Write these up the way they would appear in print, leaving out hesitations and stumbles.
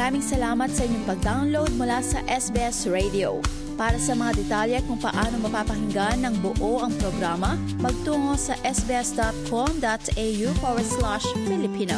Maraming salamat sa inyong pag-download mula sa SBS Radio. Para sa mga detalye kung paano mapapakinggan ng buo ang programa, magtungo sa sbs.com.au/Filipino.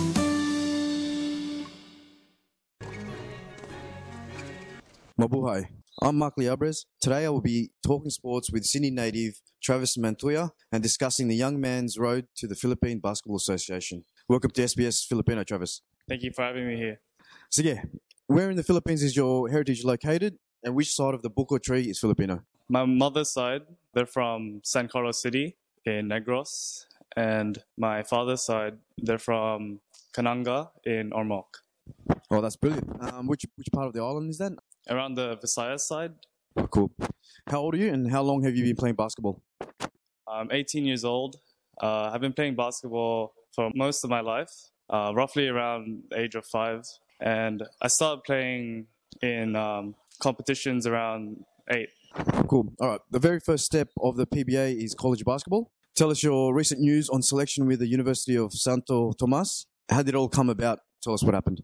Mabuhay. I'm Mark Liabres. Today I will be talking sports with Sydney native Travis Mantuya and discussing the young man's road to the Philippine Basketball Association. Welcome to SBS Filipino, Travis. Thank you for having me here. So yeah, where in the Philippines is your heritage located and which side of the Buko tree is Filipino? My mother's side, they're from San Carlos City in Negros. And my father's side, they're from Kananga in Ormoc. Oh, that's brilliant. Which part of the island is that? Around the Visayas side. Oh, cool. How old are you and how long have you been playing basketball? I'm 18 years old. I've been playing basketball for most of my life, roughly around the age of 5. And I started playing in competitions around 8. Cool. All right. The very first step of the PBA is college basketball. Tell us your recent news on selection with the University of Santo Tomas. How did it all come about? Tell us what happened.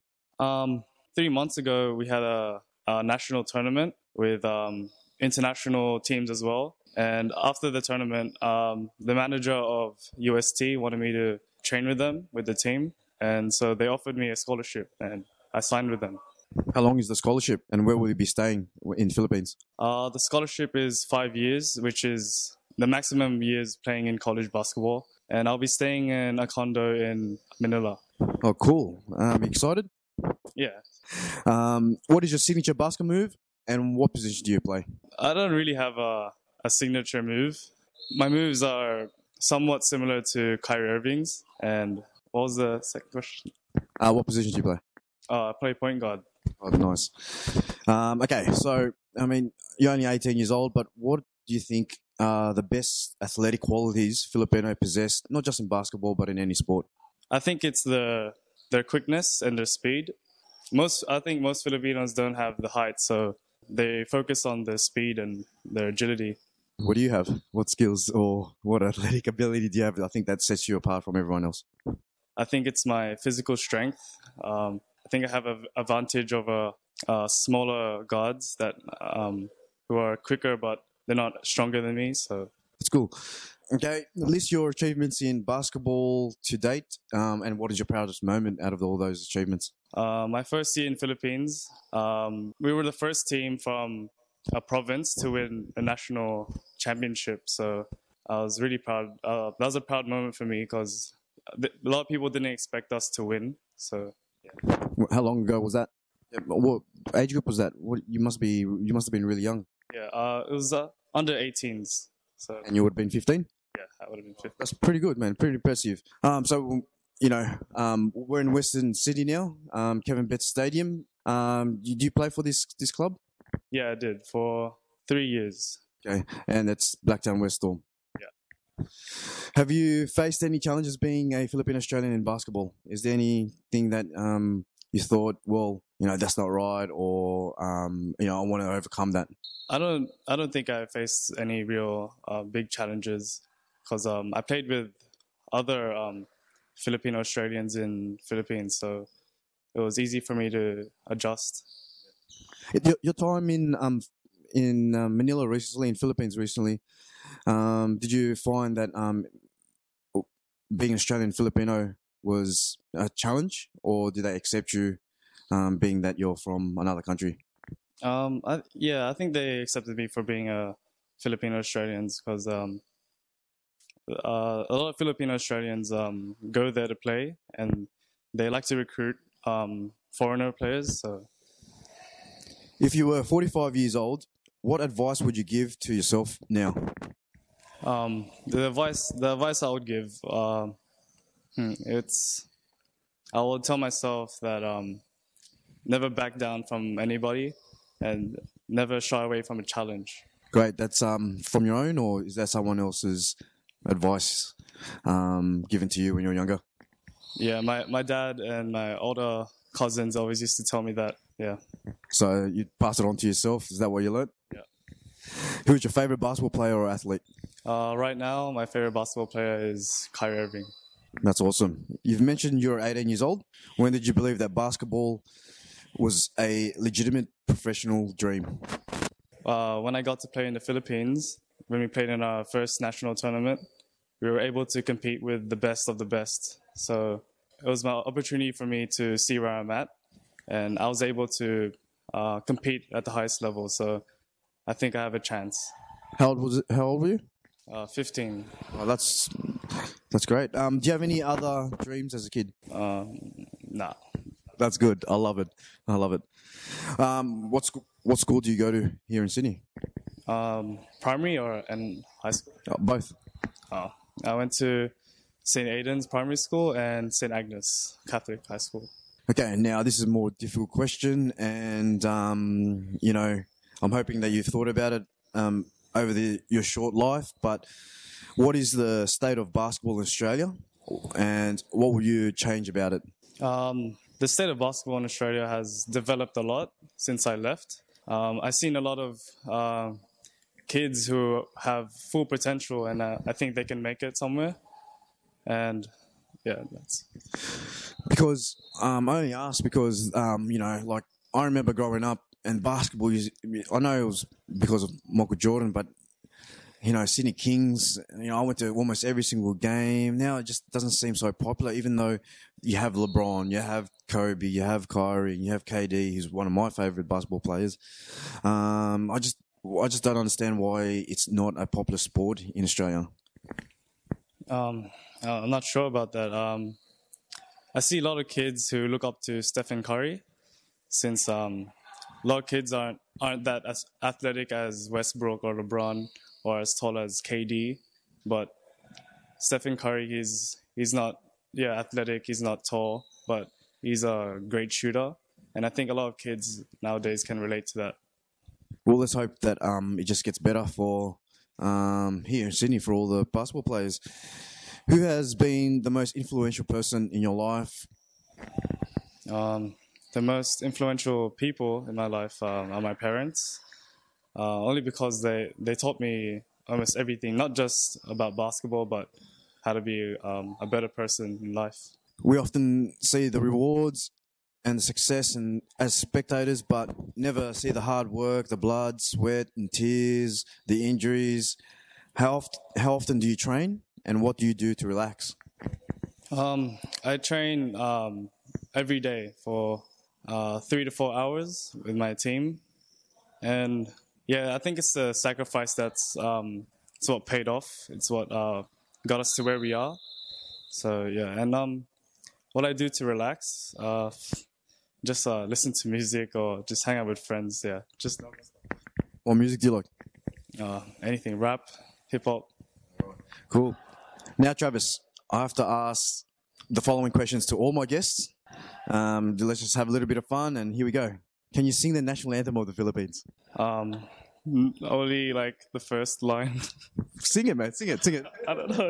3 months ago, we had a national tournament with international teams as well. And after the tournament, the manager of UST wanted me to train with them, with the team. And so they offered me a scholarship and I signed with them. How long is the scholarship and where will you be staying in the Philippines? The scholarship is 5 years, which is the maximum years playing in college basketball. And I'll be staying in a condo in Manila. Oh, cool. Excited? Yeah. What is your signature basketball move and what position do you play? I don't really have a signature move. My moves are somewhat similar to Kyrie Irving's. And what was the second question? What position do you play? I play point guard. Oh, nice. Okay, so, I mean, you're only 18 years old, but what do you think are the best athletic qualities Filipino possess, not just in basketball, but in any sport? I think it's their quickness and their speed. I think most Filipinos don't have the height, so they focus on their speed and their agility. What do you have? What skills or what athletic ability do you have? I think that sets you apart from everyone else. I think it's my physical strength. I think I have an advantage over smaller guards that who are quicker, but they're not stronger than me. So that's cool. Okay, list your achievements in basketball to date, and what is your proudest moment out of all those achievements? My first year in Philippines, we were the first team from a province to win a national championship. So I was really proud. That was a proud moment for me because a lot of people didn't expect us to win. So, yeah. How long ago was that? What age group was that? You must have been really young. Yeah, it was under 18s. So. And you would have been 15? Yeah, I would have been 15. That's pretty good, man. Pretty impressive. So, you know, we're in Western Sydney now, Kevin Betts Stadium. Do you play for this club? Yeah, I did for 3 years. Okay, and it's Blacktown West Storm. Yeah. Have you faced any challenges being a Filipino Australian in basketball? Is there anything that you thought, well, you know, that's not right, or you know, I want to overcome that? I don't think I faced any real big challenges because I played with other Filipino Australians in Philippines, so it was easy for me to adjust. Your time in Manila recently, in Philippines recently, did you find that being Australian Filipino was a challenge, or did they accept you being that you're from another country? I think they accepted me for being a Filipino Australians because a lot of Filipino Australians go there to play and they like to recruit foreigner players. So, if you were 45 years old, what advice would you give to yourself now? The advice I would give, I will tell myself that never back down from anybody and never shy away from a challenge. Great. That's from your own, or is that someone else's advice given to you when you were younger? Yeah, my dad and my older cousins always used to tell me that. Yeah. So you pass it on to yourself. Is that what you learned? Yeah. Who's your favorite basketball player or athlete? Right now, my favorite basketball player is Kyrie Irving. That's awesome. You've mentioned you're 18 years old. When did you believe that basketball was a legitimate professional dream? When I got to play in the Philippines, when we played in our first national tournament, we were able to compete with the best of the best. So it was my opportunity for me to see where I'm at, and I was able to compete at the highest level. So I think I have a chance. How old were you? 15. Oh, that's great. Do you have any other dreams as a kid? Nah. That's good. I love it. What school do you go to here in Sydney? Primary and high school? Both. I went to St. Aidan's Primary School and St. Agnes Catholic High School. Okay, now this is a more difficult question, and you know, I'm hoping that you've thought about it over your short life. But what is the state of basketball in Australia, and what will you change about it? The state of basketball in Australia has developed a lot since I left. I've seen a lot of kids who have full potential, and I think they can make it somewhere. And yeah, that's because I only asked because you know, like I remember growing up and basketball. I know it was because of Michael Jordan, but you know, Sydney Kings. You know, I went to almost every single game. Now it just doesn't seem so popular, even though you have LeBron, you have Kobe, you have Kyrie, you have KD. He's one of my favorite basketball players. I just don't understand why it's not a popular sport in Australia. I'm not sure about that. I see a lot of kids who look up to Stephen Curry, since a lot of kids aren't that as athletic as Westbrook or LeBron or as tall as KD. But Stephen Curry, he's not athletic, he's not tall, but he's a great shooter. And I think a lot of kids nowadays can relate to that. Well, let's hope that it just gets better for here in Sydney for all the basketball players. Who has been the most influential person in your life? The most influential people in my life are my parents, only because they taught me almost everything, not just about basketball, but how to be a better person in life. We often see the rewards and the success and as spectators, but never see the hard work, the blood, sweat and tears, the injuries. How often do you train, and what do you do to relax? I train every day for 3 to 4 hours with my team, and yeah, I think it's the sacrifice that's it's what paid off. It's what got us to where we are. So yeah, and what I do to relax, just listen to music or just hang out with friends. Yeah, just what music do you like? Anything, rap, hip hop. Cool. Now, Travis, I have to ask the following questions to all my guests. Let's just have a little bit of fun, and here we go. Can you sing the national anthem of the Philippines? Only like the first line. Sing it, man. Sing it. I don't know.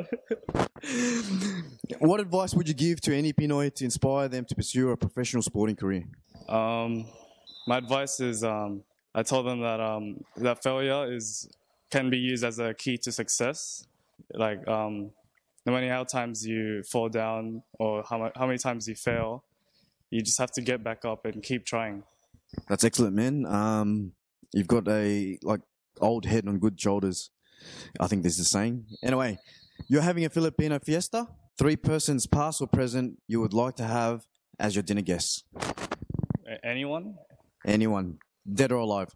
What advice would you give to any Pinoy to inspire them to pursue a professional sporting career? My advice is I told them that that failure can be used as a key to success. Like no matter how times you fall down or how many times you fail, you just have to get back up and keep trying. That's excellent, man. You've got a old head on good shoulders. I think this is the saying. Anyway, you're having a Filipino fiesta. 3 persons, past or present, you would like to have as your dinner guests. Anyone? Anyone, dead or alive.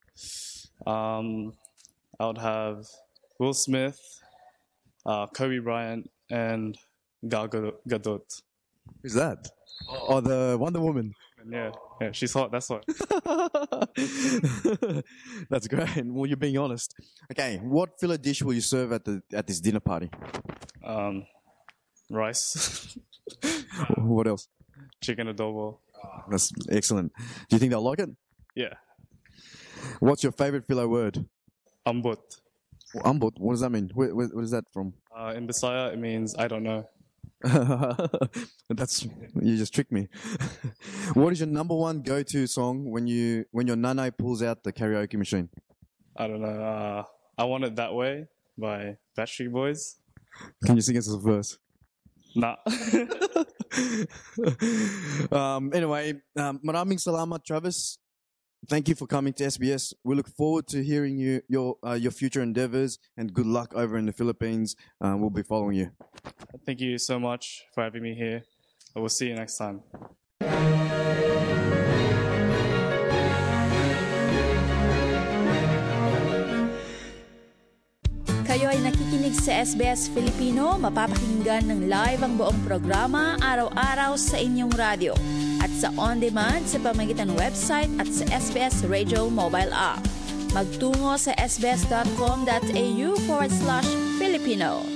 I would have Will Smith, Kobe Bryant, and Gal Gadot. Who's that? Oh, the Wonder Woman. Yeah, she's hot. That's why. That's great. Well, you're being honest. Okay, what filler dish will you serve at this dinner party? Rice. What else? Chicken adobo. That's excellent. Do you think they'll like it? Yeah. What's your favorite filler word? Ambot. Ambot. What does that mean? Where is that from? In Bisaya, it means I don't know. You just tricked me. What is your number one go-to song when your nanay pulls out the karaoke machine? I don't know. I Want It That Way by Backstreet Boys. Can you sing us a verse? Nah. Anyway, maraming salamat, Travis. Thank you for coming to SBS. We look forward to hearing your future endeavors, and good luck over in the Philippines. We'll be following you. Thank you so much for having me here. I will see you next time. Kayo ay nakikinig sa SBS Filipino, mapapakinggan ng live ang buong programa araw-araw sa inyong radyo at sa on-demand sa pamamagitan ng website at sa SBS Radio mobile app. Magtungo sa sbs.com.au/Filipino.